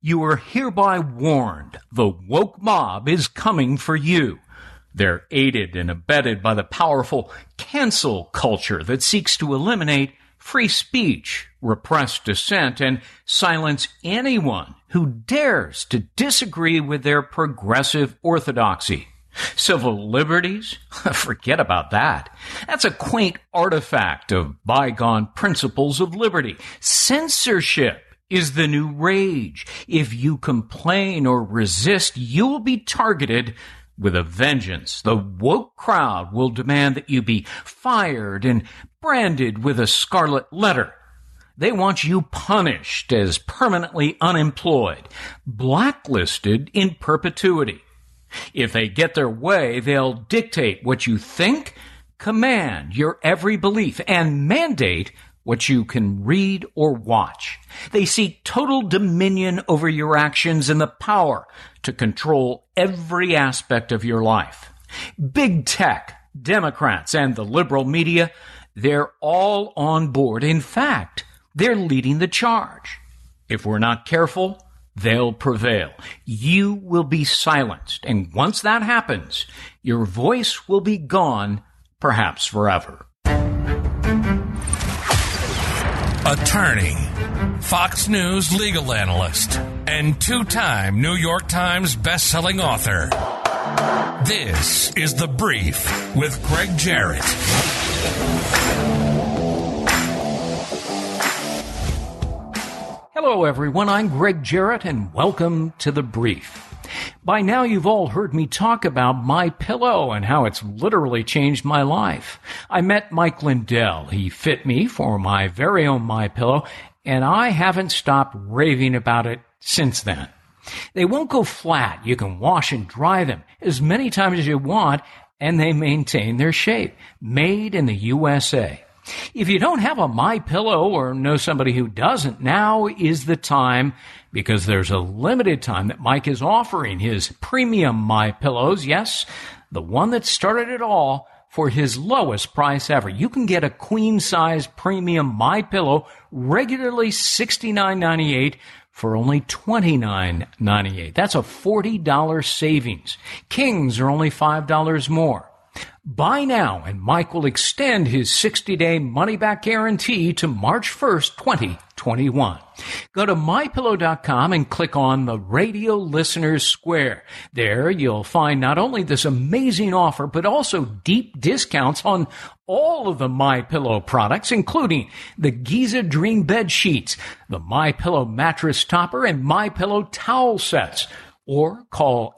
You are hereby warned. The woke mob is coming for you. They're aided and abetted by the powerful cancel culture that seeks to eliminate free speech, repress dissent, and silence anyone who dares to disagree with their progressive orthodoxy. Civil liberties? Forget about that. That's a quaint artifact of bygone principles of liberty. Censorship is the new rage. If you complain or resist, you will be targeted with a vengeance. The woke crowd will demand that you be fired and branded with a scarlet letter. They want you punished as permanently unemployed, blacklisted in perpetuity. If they get their way, they'll dictate what you think, command your every belief, and mandate what you can read or watch. They seek total dominion over your actions and the power to control every aspect of your life. Big tech, Democrats, and the liberal media, they're all on board. In fact, they're leading the charge. If we're not careful, they'll prevail. You will be silenced. And once that happens, your voice will be gone, perhaps forever. Attorney, Fox News legal analyst, and two-time New York Times best-selling author. This is The Brief with Greg Jarrett. Hello, everyone. I'm Greg Jarrett, and welcome to The Brief. By now, you've all heard me talk about MyPillow and how it's literally changed my life. I met Mike Lindell. He fit me for my very own MyPillow, and I haven't stopped raving about it since then. They won't go flat. You can wash and dry them as many times as you want, and they maintain their shape. Made in the USA. If you don't have a MyPillow or know somebody who doesn't, now is the time, because there's a limited time that Mike is offering his premium MyPillows. Yes, the one that started it all, for his lowest price ever. You can get a queen-size premium MyPillow, regularly $69.98 for only $29.98. That's a $40 savings. Kings are only $5 more. Buy now, and Mike will extend his 60-day money-back guarantee to March 1st, 2021. Go to MyPillow.com and click on the Radio Listeners Square. There you'll find not only this amazing offer, but also deep discounts on all of the MyPillow products, including the Giza Dream Bed Sheets, the MyPillow Mattress Topper, and MyPillow Towel Sets. Or call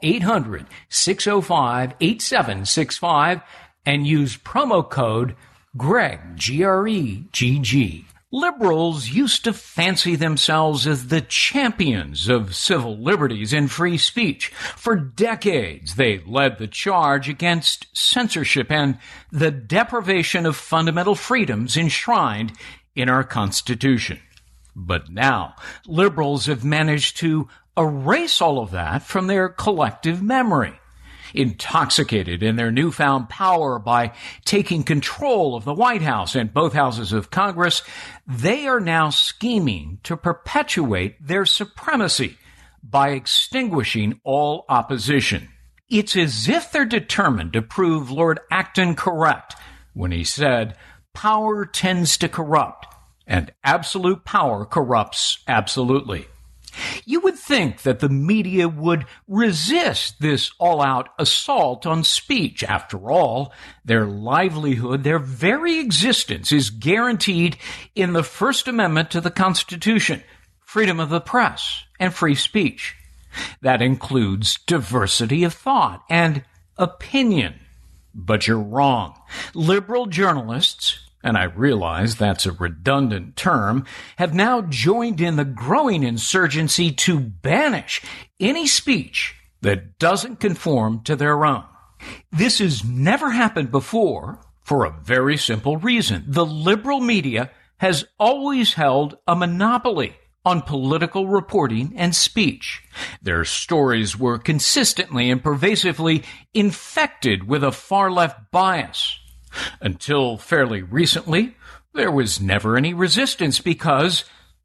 800-605-8765 and use promo code GREG, G-R-E-G-G. Liberals used to fancy themselves as the champions of civil liberties and free speech. For decades, they led the charge against censorship and the deprivation of fundamental freedoms enshrined in our Constitution. But now, liberals have managed to erase all of that from their collective memory. Intoxicated in their newfound power by taking control of the White House and both houses of Congress, they are now scheming to perpetuate their supremacy by extinguishing all opposition. It's as if they're determined to prove Lord Acton correct when he said, "Power tends to corrupt, and absolute power corrupts absolutely." You would think that the media would resist this all-out assault on speech. After all, their livelihood, their very existence is guaranteed in the First Amendment to the Constitution, freedom of the press, and free speech. That includes diversity of thought and opinion. But you're wrong. Liberal journalists, and I realize that's a redundant term, have now joined in the growing insurgency to banish any speech that doesn't conform to their own. This has never happened before for a very simple reason. The liberal media has always held a monopoly on political reporting and speech. Their stories were consistently and pervasively infected with a far-left bias. Until fairly recently, there was never any resistance because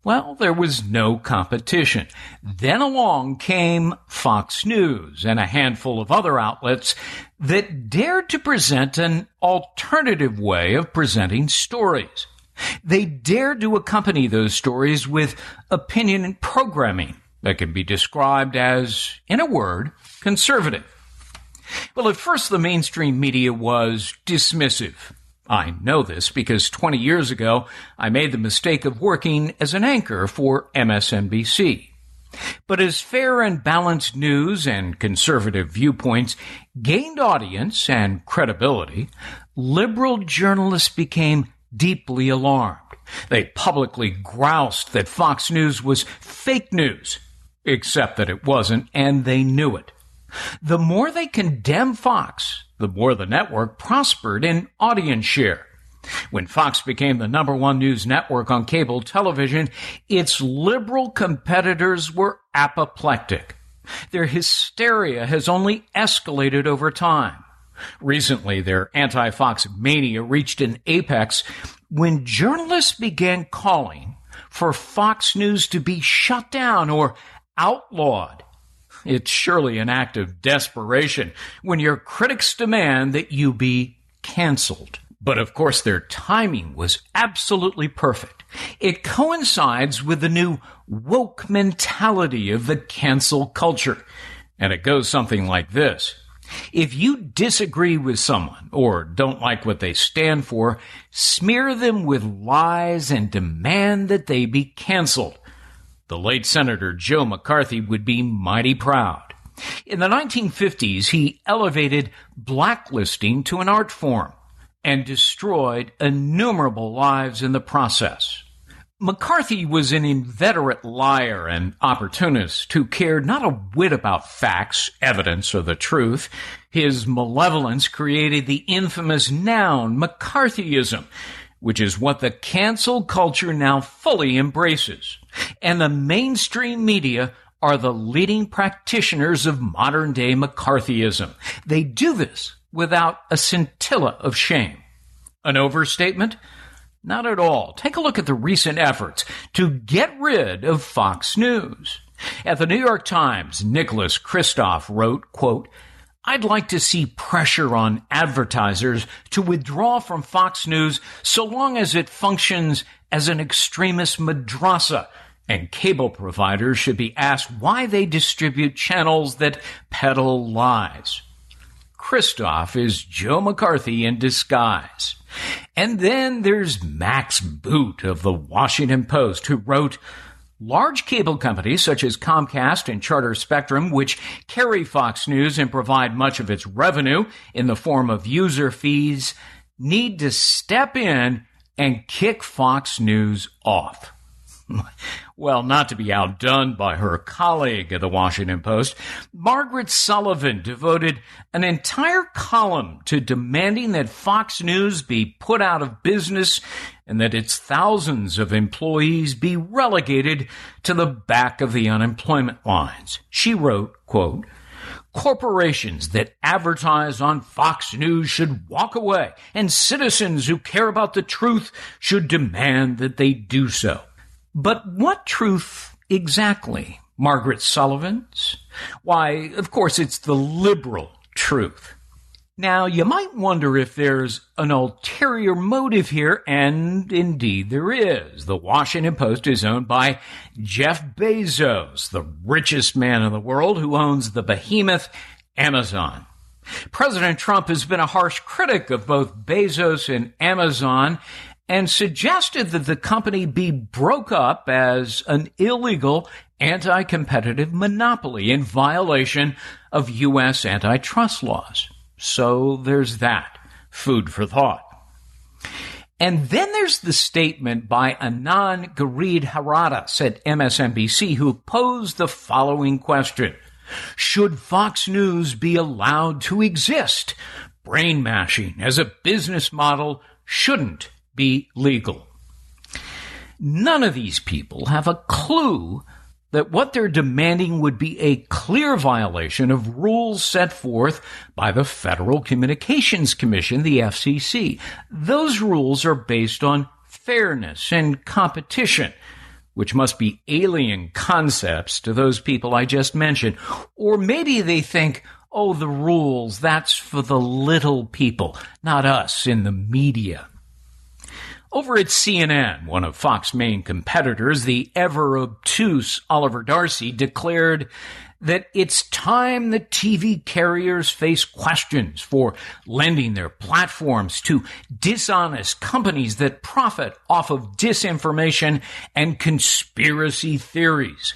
Well, there was no competition. Then along came Fox News and a handful of other outlets that dared to present an alternative way of presenting stories. They dared to accompany those stories with opinion and programming that can be described as, in a word, conservative. Well, at first the mainstream media was dismissive. I know this because 20 years ago, I made the mistake of working as an anchor for MSNBC. But as fair and balanced news and conservative viewpoints gained audience and credibility, liberal journalists became deeply alarmed. They publicly groused that Fox News was fake news, except that it wasn't, and they knew it. The more they condemned Fox, the more the network prospered in audience share. When Fox became the number one news network on cable television, its liberal competitors were apoplectic. Their hysteria has only escalated over time. Recently, their anti-Fox mania reached an apex when journalists began calling for Fox News to be shut down or outlawed. It's surely an act of desperation when your critics demand that you be canceled. But of course, their timing was absolutely perfect. It coincides with the new woke mentality of the cancel culture. And it goes something like this. If you disagree with someone or don't like what they stand for, smear them with lies and demand that they be canceled. The late Senator Joe McCarthy would be mighty proud. In the 1950s, he elevated blacklisting to an art form and destroyed innumerable lives in the process. McCarthy was an inveterate liar and opportunist who cared not a whit about facts, evidence, or the truth. His malevolence created the infamous noun McCarthyism, which is what the cancel culture now fully embraces. And the mainstream media are the leading practitioners of modern-day McCarthyism. They do this without a scintilla of shame. An overstatement? Not at all. Take a look at the recent efforts to get rid of Fox News. At the New York Times, Nicholas Kristof wrote, quote, "I'd like to see pressure on advertisers to withdraw from Fox News so long as it functions as an extremist madrasa, and cable providers should be asked why they distribute channels that peddle lies." Kristof is Joe McCarthy in disguise. And then there's Max Boot of the Washington Post, who wrote, "Large cable companies such as Comcast and Charter Spectrum, which carry Fox News and provide much of its revenue in the form of user fees, need to step in and kick Fox News off." Well, not to be outdone by her colleague at the Washington Post, Margaret Sullivan devoted an entire column to demanding that Fox News be put out of business and that its thousands of employees be relegated to the back of the unemployment lines. She wrote, quote, "Corporations that advertise on Fox News should walk away, and citizens who care about the truth should demand that they do so." But what truth exactly, Margaret Sullivan's? Why, of course, it's the liberal truth. Now, you might wonder if there's an ulterior motive here, and indeed there is. The Washington Post is owned by Jeff Bezos, the richest man in the world, who owns the behemoth Amazon. President Trump has been a harsh critic of both Bezos and Amazon, and suggested that the company be broke up as an illegal anti-competitive monopoly in violation of U.S. antitrust laws. So there's that. Food for thought. And then there's the statement by Anand Giridharadas at MSNBC, who posed the following question. Should Fox News be allowed to exist? Brain mashing as a business model shouldn't be legal. None of these people have a clue that what they're demanding would be a clear violation of rules set forth by the Federal Communications Commission, the FCC. Those rules are based on fairness and competition. which must be alien concepts to those people I just mentioned. Or maybe they think, oh, the rules, that's for the little people, not us in the media. Over at CNN, one of Fox's main competitors, the ever-obtuse Oliver Darcy, declared that it's time the TV carriers face questions for lending their platforms to dishonest companies that profit off of disinformation and conspiracy theories.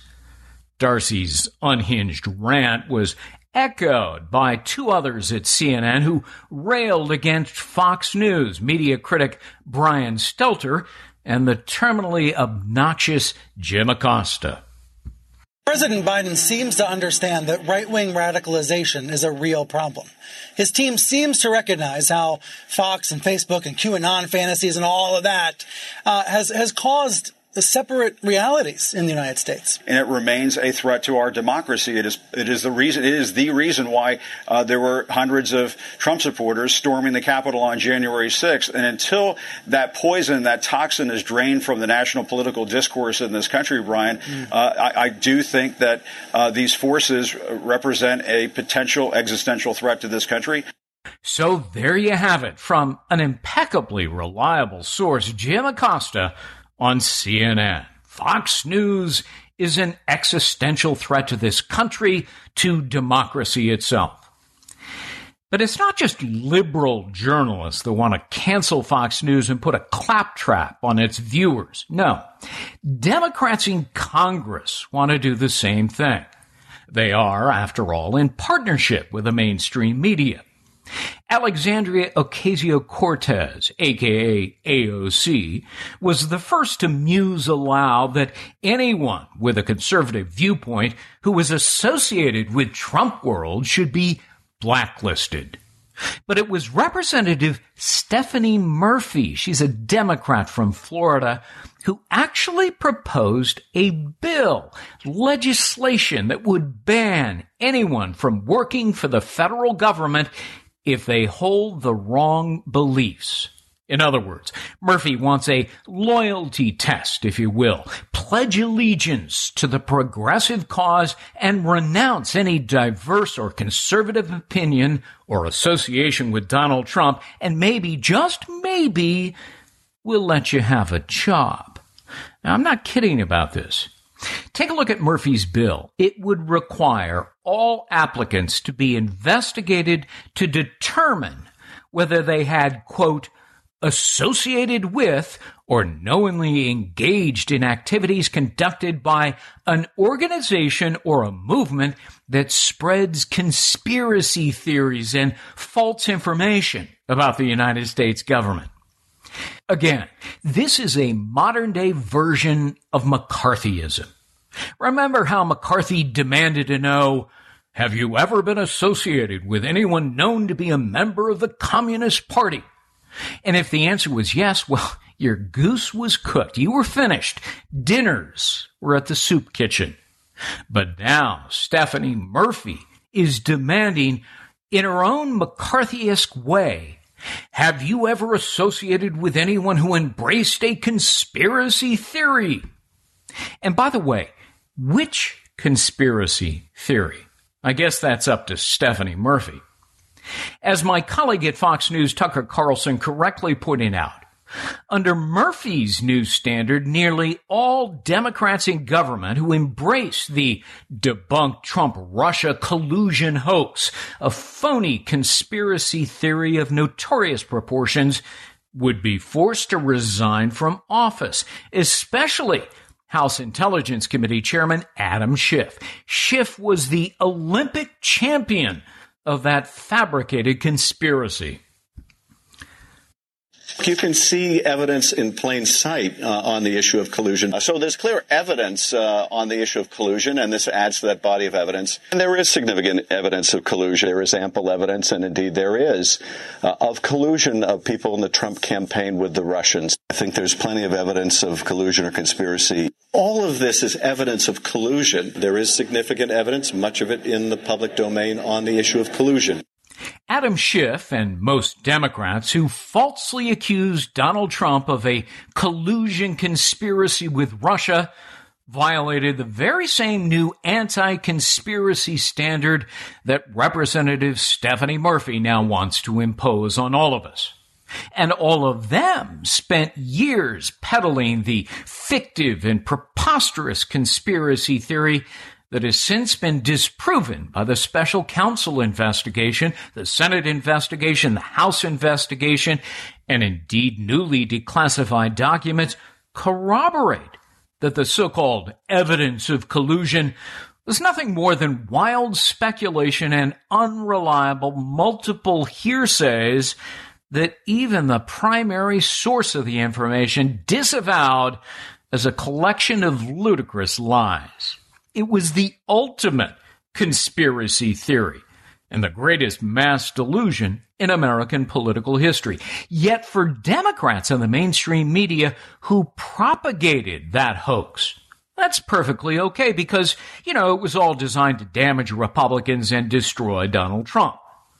Darcy's unhinged rant was echoed by two others at CNN who railed against Fox News media critic Brian Stelter and the terminally obnoxious Jim Acosta. President Biden seems to understand that right-wing radicalization is a real problem. His team seems to recognize how Fox and Facebook and QAnon fantasies and all of that has caused separate realities in the United States. And it remains a threat to our democracy. It is the reason why there were hundreds of Trump supporters storming the Capitol on January 6th. And until that poison, that toxin is drained from the national political discourse in this country, Brian, I do think that these forces represent a potential existential threat to this country. So there you have it from an impeccably reliable source, Jim Acosta, on CNN. Fox News is an existential threat to this country, to democracy itself. But it's not just liberal journalists that want to cancel Fox News and put a claptrap on its viewers. No, Democrats in Congress want to do the same thing. They are, after all, in partnership with the mainstream media. Alexandria Ocasio-Cortez, a.k.a. AOC, was the first to muse aloud that anyone with a conservative viewpoint who was associated with Trump world should be blacklisted. But it was Representative Stephanie Murphy, she's a Democrat from Florida, who actually proposed a bill, legislation that would ban anyone from working for the federal government if they hold the wrong beliefs. In other words, Murphy wants a loyalty test, if you will, pledge allegiance to the progressive cause and renounce any diverse or conservative opinion or association with Donald Trump, and maybe, just maybe, we'll let you have a job. Now, I'm not kidding about this. Take a look at Murphy's bill. It would require all applicants to be investigated to determine whether they had, quote, associated with or knowingly engaged in activities conducted by an organization or a movement that spreads conspiracy theories and false information about the United States government. Again, this is a modern-day version of McCarthyism. Remember how McCarthy demanded to know, have you ever been associated with anyone known to be a member of the Communist Party? And if the answer was yes, well, your goose was cooked. You were finished. Dinners were at the soup kitchen. But now Stephanie Murphy is demanding, in her own McCarthyesque way, have you ever associated with anyone who embraced a conspiracy theory? And by the way, which conspiracy theory? I guess that's up to Stephanie Murphy. As my colleague at Fox News, Tucker Carlson, correctly pointed out, under Murphy's new standard, nearly all Democrats in government who embrace the debunked Trump-Russia collusion hoax, a phony conspiracy theory of notorious proportions, would be forced to resign from office, especially House Intelligence Committee Chairman Adam Schiff. Schiff was the Olympic champion of that fabricated conspiracy. You can see evidence in plain sight on the issue of collusion. So there's clear evidence on the issue of collusion, and this adds to that body of evidence. And there is significant evidence of collusion. There is ample evidence, and indeed there is, of collusion of people in the Trump campaign with the Russians. I think there's plenty of evidence of collusion or conspiracy. All of this is evidence of collusion. There is significant evidence, much of it in the public domain, on the issue of collusion. Adam Schiff and most Democrats who falsely accused Donald Trump of a collusion conspiracy with Russia violated the very same new anti-conspiracy standard that Representative Stephanie Murphy now wants to impose on all of us. And all of them spent years peddling the fictive and preposterous conspiracy theory that has since been disproven by the special counsel investigation, the Senate investigation, the House investigation, and indeed newly declassified documents corroborate that the so-called evidence of collusion was nothing more than wild speculation and unreliable multiple hearsays that even the primary source of the information disavowed as a collection of ludicrous lies. It was the ultimate conspiracy theory and the greatest mass delusion in American political history. Yet for Democrats and the mainstream media who propagated that hoax, that's perfectly okay because, it was all designed to damage Republicans and destroy Donald Trump.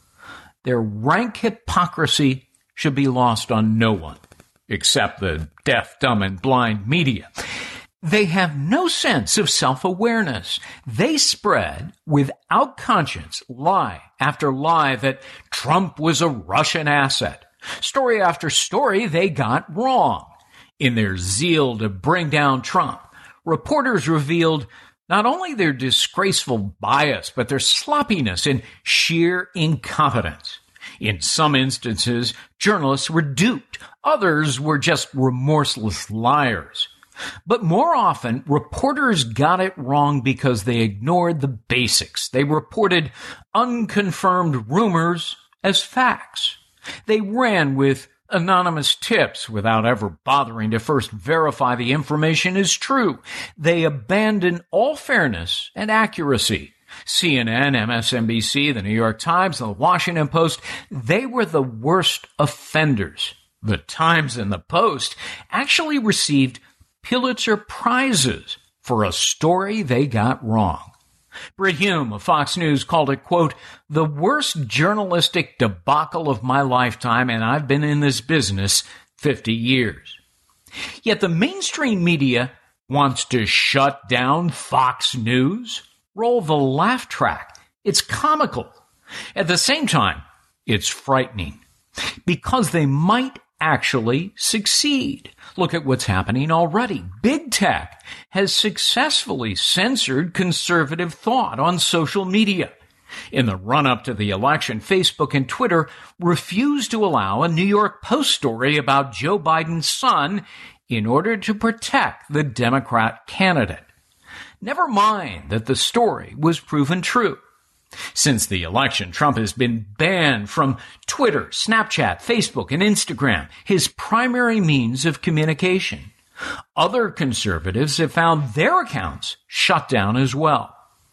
Their rank hypocrisy should be lost on no one, except the deaf, dumb, and blind media. They have no sense of self-awareness. They spread, without conscience, lie after lie that Trump was a Russian asset. Story after story they got wrong. In their zeal to bring down Trump, reporters revealed not only their disgraceful bias, but their sloppiness and sheer incompetence. In some instances, journalists were duped. Others were just remorseless liars. But more often, reporters got it wrong because they ignored the basics. They reported unconfirmed rumors as facts. They ran with anonymous tips without ever bothering to first verify the information is true. They abandoned all fairness and accuracy. CNN, MSNBC, the New York Times, and the Washington Post, they were the worst offenders. The Times and the Post actually received Pulitzer Prizes for a story they got wrong. Brit Hume of Fox News called it, quote, the worst journalistic debacle of my lifetime, and I've been in this business 50 years. Yet the mainstream media wants to shut down Fox News, roll the laugh track. It's comical. At the same time, it's frightening because they might actually succeed. Look at what's happening already. Big tech has successfully censored conservative thought on social media. In the run-up to the election, Facebook and Twitter refused to allow a New York Post story about Joe Biden's son in order to protect the Democrat candidate. Never mind that the story was proven true. Since the election, Trump has been banned from Twitter, Snapchat, Facebook, and Instagram, his primary means of communication. Other conservatives have found their accounts shut down as well.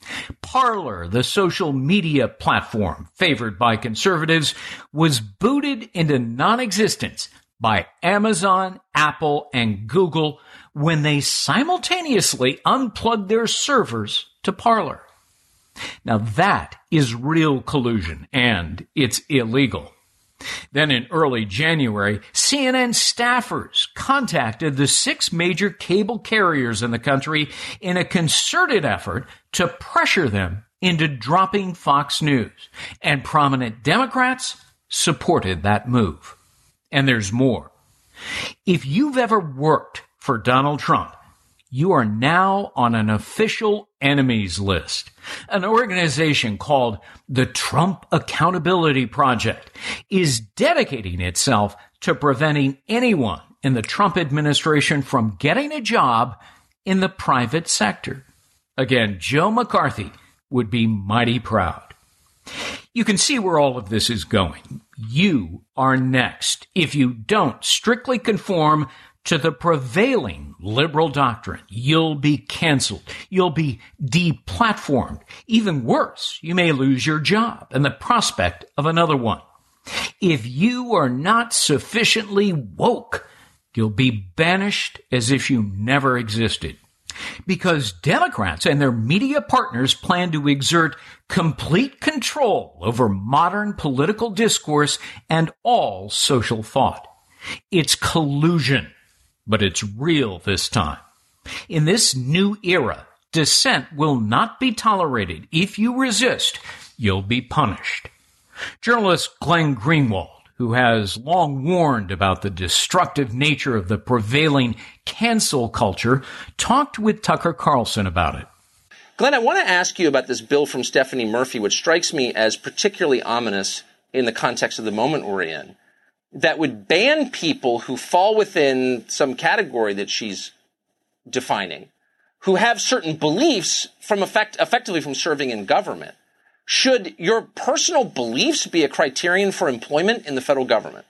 Parler, the social media platform favored by conservatives, was booted into non-existence by Amazon, Apple, and Google when they simultaneously unplugged their servers to Parler. Now that is real collusion, and it's illegal. Then in early January, CNN staffers contacted the 6 major cable carriers in the country in a concerted effort to pressure them into dropping Fox News, and prominent Democrats supported that move. And there's more. If you've ever worked for Donald Trump, you are now on an official enemies list. An organization called the Trump Accountability Project is dedicating itself to preventing anyone in the Trump administration from getting a job in the private sector. Again, Joe McCarthy would be mighty proud. You can see where all of this is going. You are next if you don't strictly conform to the prevailing liberal doctrine. You'll be canceled. You'll be deplatformed. Even worse, you may lose your job and the prospect of another one. If you are not sufficiently woke, you'll be banished as if you never existed. because Democrats and their media partners plan to exert complete control over modern political discourse and all social thought. It's collusion, but it's real this time. In this new era, dissent will not be tolerated. If you resist, you'll be punished. Journalist Glenn Greenwald, who has long warned about the destructive nature of the prevailing cancel culture, talked with Tucker Carlson about it. Glenn, I want to ask you about this bill from Stephanie Murphy, which strikes me as particularly ominous in the context of the moment we're in, that would ban people who fall within some category that she's defining, who have certain beliefs from effectively from serving in government. Should your personal beliefs be a criterion for employment in the federal government?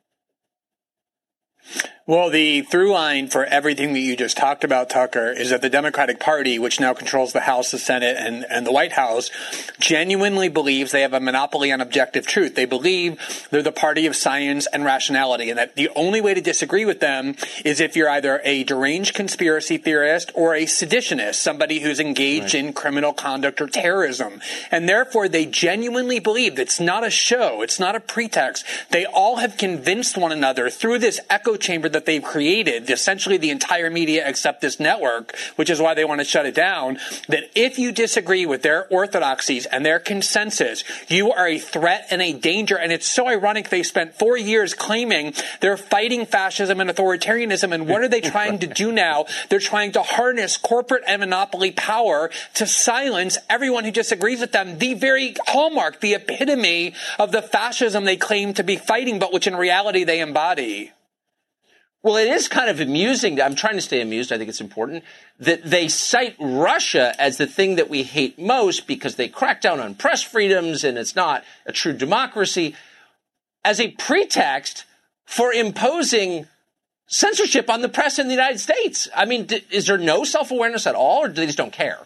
Well, the through line for everything that you just talked about, Tucker, is that the Democratic Party, which now controls the House, the Senate, and the White House, genuinely believes they have a monopoly on objective truth. They believe they're the party of science and rationality, and that the only way to disagree with them is if you're either a deranged conspiracy theorist or a seditionist, somebody who's engaged in criminal conduct or terrorism. And therefore, they genuinely believe it's not a show, it's not a pretext. They all have convinced one another through this echo chamber that they've created, essentially the entire media except this network, which is why they want to shut it down, that if you disagree with their orthodoxies and their consensus, you are a threat and a danger. And it's so ironic they spent 4 years claiming they're fighting fascism and authoritarianism. And what are they trying to do now? They're trying to harness corporate and monopoly power to silence everyone who disagrees with them. The very hallmark, the epitome of the fascism they claim to be fighting, but which in reality they embody. Well, it is kind of amusing. I'm trying to stay amused. I think it's important that they cite Russia as the thing that we hate most because they crack down on press freedoms and it's not a true democracy as a pretext for imposing censorship on the press in the United States. I mean, is there no self-awareness at all, or do they just don't care?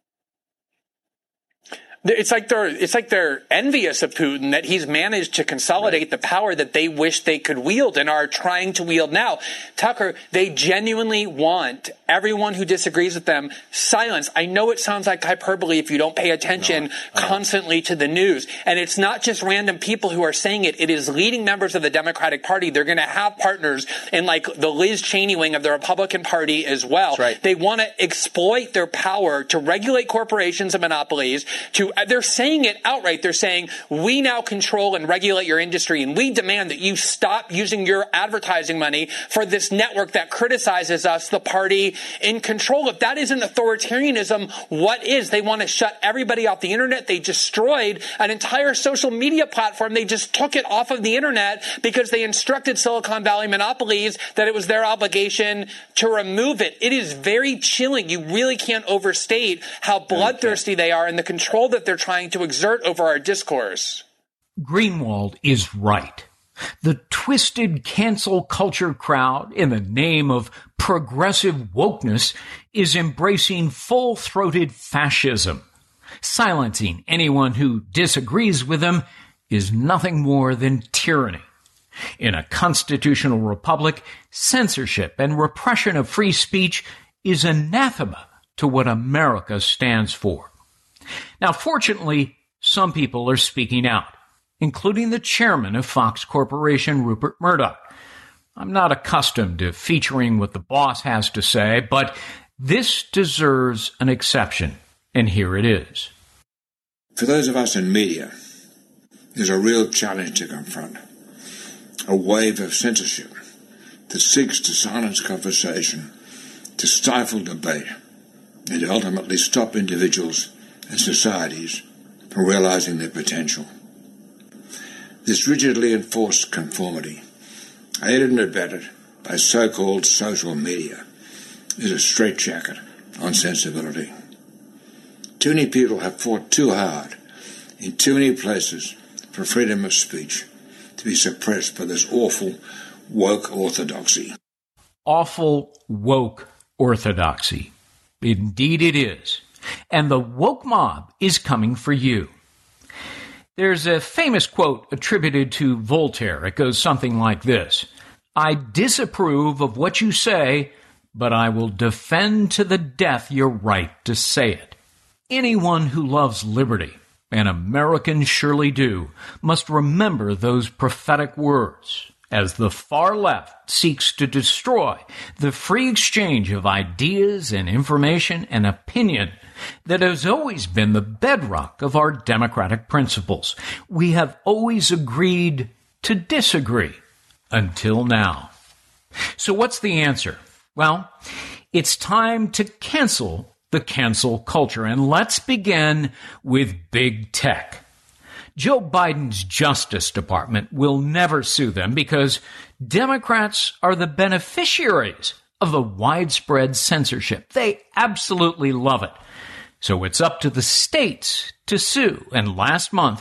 It's like they're envious of Putin that he's managed to consolidate the power that they wish they could wield and are trying to wield now. Tucker, they genuinely want everyone who disagrees with them silenced. I know it sounds like hyperbole if you don't pay attention constantly to the news. And it's not just random people who are saying it. It is leading members of the Democratic Party. They're going to have partners in like the Liz Cheney wing of the Republican Party as well. That's right. They want to exploit their power to regulate corporations and monopolies. They're saying it outright. They're saying, we now control and regulate your industry, and we demand that you stop using your advertising money for this network that criticizes us, the party in control. If that isn't authoritarianism, what is? They want to shut everybody off the internet. They destroyed an entire social media platform. They just took it off of the internet because they instructed Silicon Valley monopolies that it was their obligation to remove it. It is very chilling. You really can't overstate how bloodthirsty they are and the control that they're trying to exert over our discourse. Greenwald is right. The twisted cancel culture crowd, in the name of progressive wokeness, is embracing full-throated fascism. Silencing anyone who disagrees with them is nothing more than tyranny. In a constitutional republic, censorship and repression of free speech is anathema to what America stands for. Now, fortunately, some people are speaking out, including the chairman of Fox Corporation, Rupert Murdoch. I'm not accustomed to featuring what the boss has to say, but this deserves an exception, and here it is. For those of us in media, there's a real challenge to confront. A wave of censorship that seeks to silence conversation, to stifle debate, and to ultimately stop individuals and societies from realizing their potential. This rigidly enforced conformity, aided and abetted by so-called social media, is a straitjacket on sensibility. Too many people have fought too hard in too many places for freedom of speech to be suppressed by this awful woke orthodoxy. Awful woke orthodoxy. Indeed it is. And the woke mob is coming for you. There's a famous quote attributed to Voltaire. It goes something like this: I disapprove of what you say, but I will defend to the death your right to say it. Anyone who loves liberty, and Americans surely do, must remember those prophetic words as the far left seeks to destroy the free exchange of ideas and information and opinion that has always been the bedrock of our democratic principles. We have always agreed to disagree until now. So what's the answer? Well, it's time to cancel the cancel culture, and let's begin with big tech. Joe Biden's Justice Department will never sue them because Democrats are the beneficiaries of the widespread censorship. They absolutely love it. So it's up to the states to sue. And last month,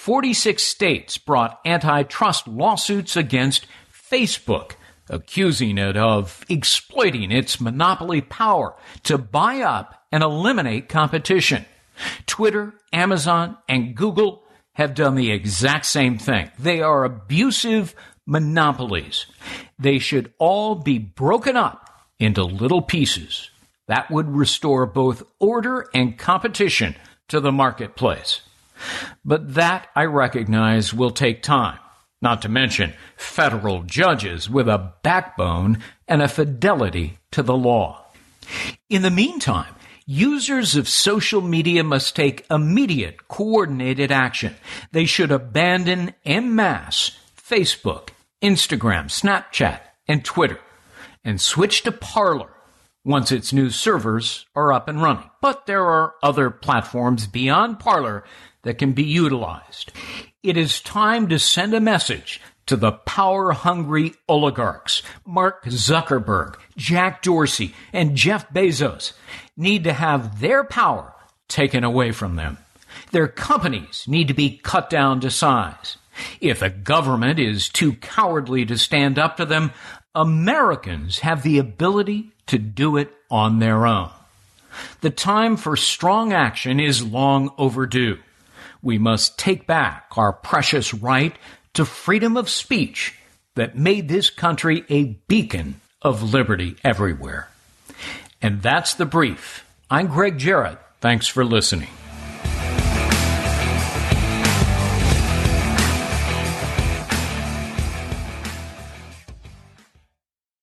46 states brought antitrust lawsuits against Facebook, accusing it of exploiting its monopoly power to buy up and eliminate competition. Twitter, Amazon, and Google have done the exact same thing. They are abusive monopolies. They should all be broken up into little pieces. That would restore both order and competition to the marketplace. But that, I recognize, will take time, not to mention federal judges with a backbone and a fidelity to the law. In the meantime, users of social media must take immediate, coordinated action. They should abandon en masse Facebook, Instagram, Snapchat, and Twitter, and switch to Parler once its new servers are up and running. But there are other platforms beyond Parler that can be utilized. It is time to send a message to the power-hungry oligarchs. Mark Zuckerberg, Jack Dorsey, and Jeff Bezos need to have their power taken away from them. Their companies need to be cut down to size. If the government is too cowardly to stand up to them, Americans have the ability to do it on their own. The time for strong action is long overdue. We must take back our precious right to freedom of speech that made this country a beacon of liberty everywhere. And that's The Brief. I'm Greg Jarrett. Thanks for listening.